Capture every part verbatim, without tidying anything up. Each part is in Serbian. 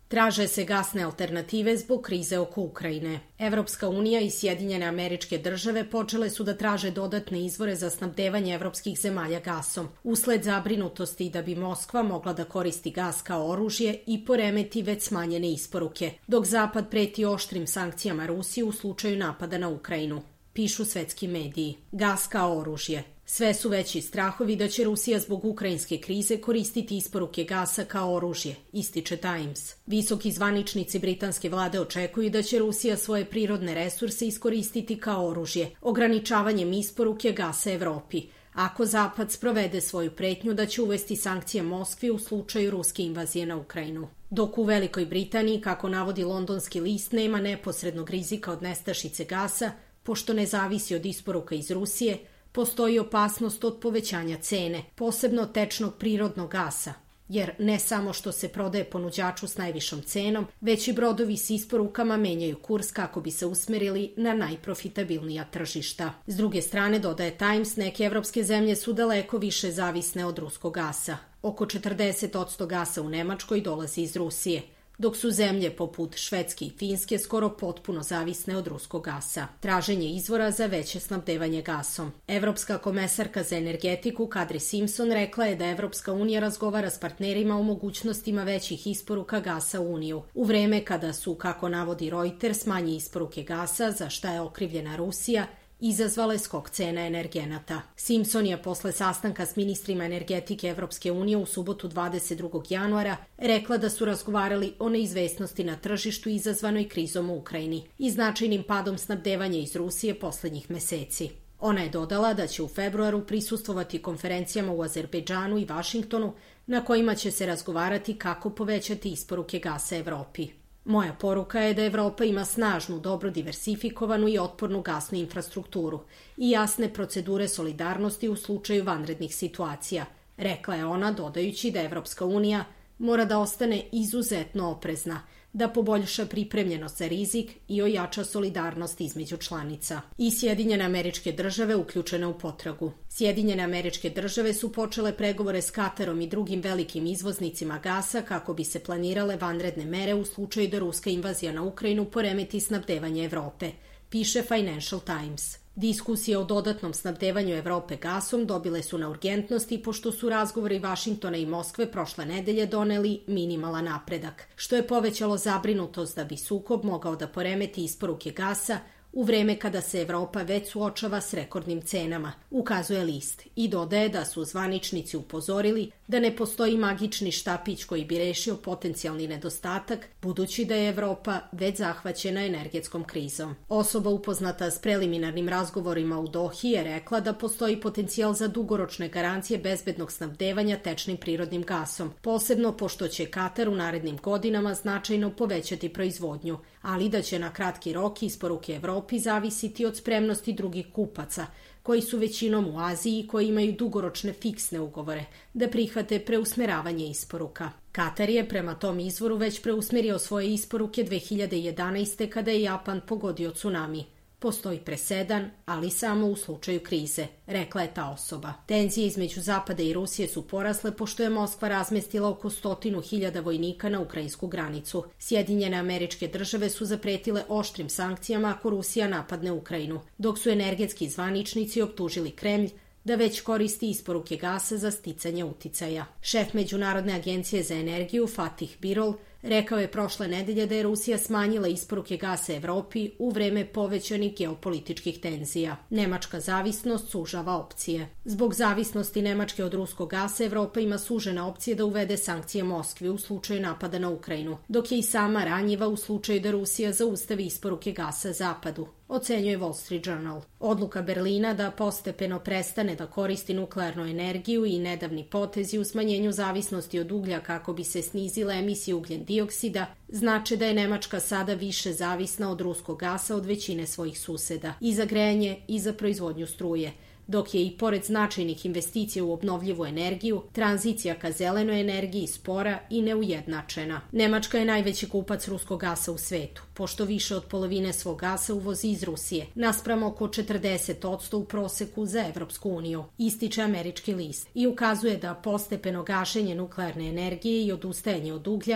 Traže se gasne alternative zbog krize oko Ukrajine. Evropska unija i Sjedinjene Američke Države počele su da traže dodatne izvore za snabdevanje evropskih zemalja gasom, usled zabrinutosti da bi Moskva mogla da koristi gas kao oružje i poremeti već smanjene isporuke, dok Zapad preti oštrim sankcijama Rusiji u slučaju napada na Ukrajinu. Pišu svetski mediji. Gas kao oružje. Sve su veći strahovi da će Rusija zbog ukrajinske krize koristiti isporuke gasa kao oružje, ističe Times. Visoki zvaničnici britanske vlade očekuju da će Rusija svoje prirodne resurse iskoristiti kao oružje, ograničavanjem isporuke gasa Evropi, ako Zapad sprovede svoju pretnju da će uvesti sankcije Moskvi u slučaju ruske invazije na Ukrajinu. Dok u Velikoj Britaniji, kako navodi londonski list, nema neposrednog rizika od nestašice gasa, pošto ne zavisi od isporuka iz Rusije, postoji opasnost od povećanja cene, posebno tečnog prirodnog gasa, jer ne samo što se prodaje ponuđaču s najvišom cenom, već i brodovi s isporukama menjaju kurs kako bi se usmerili na najprofitabilnija tržišta. S druge strane, dodaje Times, neke evropske zemlje su daleko više zavisne od ruskog gasa. Oko četrdeset posto gasa u Nemačkoj dolazi iz Rusije, dok su zemlje poput Švedske i Finske skoro potpuno zavisne od ruskog gasa. Traženje izvora za veće snabdevanje gasom. Evropska komesarka za energetiku Kadri Simpson rekla je da Evropska unija razgovara s partnerima o mogućnostima većih isporuka gasa u Uniju, u vreme kada su, kako navodi Reuters, manje isporuke gasa, za šta je okrivljena Rusija, izazvale skok cena energenata. Simpson je posle sastanka s ministrima energetike Evropske unije u subotu dvadeset drugog januara rekla da su razgovarali o neizvesnosti na tržištu izazvanoj krizom u Ukrajini i značajnim padom snabdevanja iz Rusije poslednjih meseci. Ona je dodala da će u februaru prisustvovati konferencijama u Azerbejdžanu i Vašingtonu na kojima će se razgovarati kako povećati isporuke gasa Evropi. Moja poruka je da Evropa ima snažnu, dobro diversifikovanu i otpornu gasnu infrastrukturu i jasne procedure solidarnosti u slučaju vanrednih situacija, rekla je ona, dodajući da Evropska unija mora da ostane izuzetno oprezna, da poboljša pripremljenost za rizik i ojača solidarnost između članica. I Sjedinjene Američke Države uključene u potragu. Sjedinjene Američke Države su počele pregovore s Katarom i drugim velikim izvoznicima gasa kako bi se planirale vanredne mere u slučaju da ruska invazija na Ukrajinu poremeti snabdevanje Evrope, piše Financial Times. Diskusije o dodatnom snabdevanju Evrope gasom dobile su na urgentnosti pošto su razgovori Vašingtona i Moskve prošle nedelje doneli minimalan napredak, što je povećalo zabrinutost da bi sukob mogao da poremeti isporuke gasa u vreme kada se Evropa već suočava s rekordnim cenama, ukazuje list, i dodaje da su zvaničnici upozorili da ne postoji magični štapić koji bi rešio potencijalni nedostatak, budući da je Evropa već zahvaćena energetskom krizom. Osoba upoznata s preliminarnim razgovorima u Dohi je rekla da postoji potencijal za dugoročne garancije bezbednog snabdevanja tečnim prirodnim gasom, posebno pošto će Katar u narednim godinama značajno povećati proizvodnju, ali da će na kratki rok isporuke Evropi zavisiti od spremnosti drugih kupaca, koji su većinom u Aziji i koji imaju dugoročne fiksne ugovore, da prihvate preusmeravanje isporuka. Katar je prema tom izvoru već preusmerio svoje isporuke dve hiljade jedanaeste. kada je Japan pogodio tsunami. Postoji presedan, ali samo u slučaju krize, rekla je ta osoba. Tenzije između Zapada i Rusije su porasle pošto je Moskva razmestila oko stotinu hiljada vojnika na ukrajinsku granicu. Sjedinjene Američke Države su zapretile oštrim sankcijama ako Rusija napadne Ukrajinu, dok su energetski zvaničnici optužili Kremlj da već koristi isporuke gasa za sticanje uticaja. Šef Međunarodne agencije za energiju Fatih Birol rekao je prošle nedelje da je Rusija smanjila isporuke gasa Evropi u vreme povećanih geopolitičkih tenzija. Nemačka zavisnost sužava opcije. Zbog zavisnosti Nemačke od ruskog gasa, Evropa ima sužene opcije da uvede sankcije Moskvi u slučaju napada na Ukrajinu, dok je i sama ranjiva u slučaju da Rusija zaustavi isporuke gasa Zapadu, ocenjuje Wall Street Journal. Odluka Berlina da postepeno prestane da koristi nuklearnu energiju i nedavni potezi u smanjenju zavisnosti od uglja kako bi se snizile emisije ugljen dioksida znači da je Nemačka sada više zavisna od ruskog gasa od većine svojih suseda i za grejanje i za proizvodnju struje, dok je i pored značajnih investicija u obnovljivu energiju, tranzicija ka zelenoj energiji spora i neujednačena. Nemačka je najveći kupac ruskog gasa u svetu, pošto više od polovine svog gasa uvozi iz Rusije, naspram oko četrdeset posto u proseku za Evropsku uniju, ističe američki list, i ukazuje da postepeno gašenje nuklearne energije i odustajanje od uglja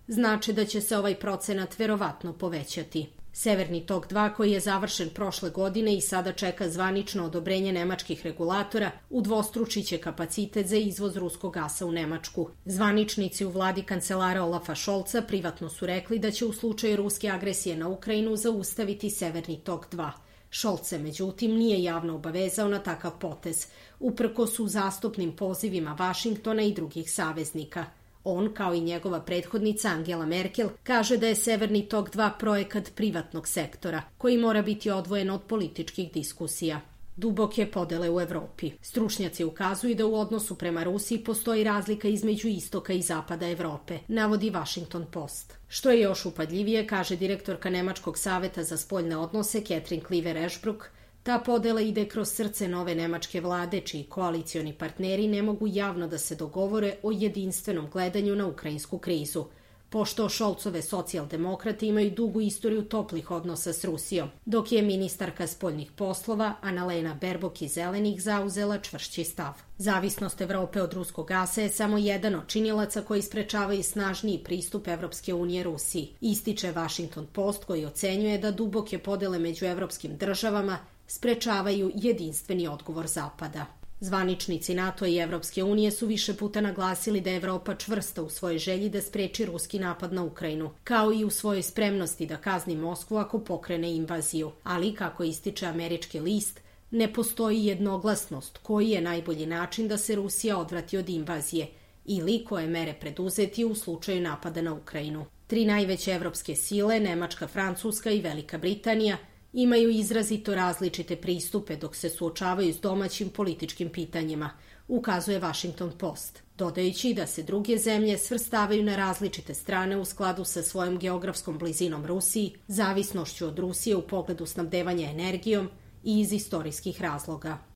znače da će se ovaj procenat verovatno povećati. Severni tok dva, koji je završen prošle godine i sada čeka zvanično odobrenje nemačkih regulatora, udvostručiće kapacitet za izvoz ruskog gasa u Nemačku. Zvaničnici u vladi kancelara Olafa Šolca privatno su rekli da će u slučaju ruske agresije na Ukrajinu zaustaviti Severni tok dva. Šolc se, međutim, nije javno obavezao na takav potez, uprkos u zastupnim pozivima Vašingtona i drugih saveznika. On, kao i njegova prethodnica Angela Merkel, kaže da je Severni tok dva projekat privatnog sektora, koji mora biti odvojen od političkih diskusija. Duboke podele u Evropi. Stručnjaci ukazuju da u odnosu prema Rusiji postoji razlika između istoka i zapada Evrope, navodi Washington Post. Što je još upadljivije, kaže direktorka Nemačkog saveta za spoljne odnose Catherine Kliver-Ešbruk, ta podela ide kroz srce nove nemačke vlade, čiji koalicioni partneri ne mogu javno da se dogovore o jedinstvenom gledanju na ukrajinsku krizu, pošto Šolcove socijaldemokrati imaju dugu istoriju toplih odnosa s Rusijom, dok je ministarka spoljnih poslova Annalena Baerbock iz Zelenih zauzela čvršći stav. Zavisnost Evrope od ruskog gasa je samo jedan od činilaca koji sprečavaju snažniji pristup Evropske unije Rusiji, ističe Washington Post, koji ocenjuje da duboke podele među evropskim državama sprečavaju jedinstveni odgovor Zapada. Zvaničnici NATO i Evropske unije su više puta naglasili da je Evropa čvrsta u svojoj želji da spreči ruski napad na Ukrajinu, kao i u svojoj spremnosti da kazni Moskvu ako pokrene invaziju. Ali, kako ističe američki list, ne postoji jednoglasnost koji je najbolji način da se Rusija odvrati od invazije ili koje mere preduzeti u slučaju napada na Ukrajinu. Tri najveće evropske sile, Nemačka, Francuska i Velika Britanija, imaju izrazito različite pristupe dok se suočavaju s domaćim političkim pitanjima, ukazuje Washington Post, dodajući da se druge zemlje svrstavaju na različite strane u skladu sa svojom geografskom blizinom Rusiji, zavisnošću od Rusije u pogledu snabdevanja energijom i iz istorijskih razloga.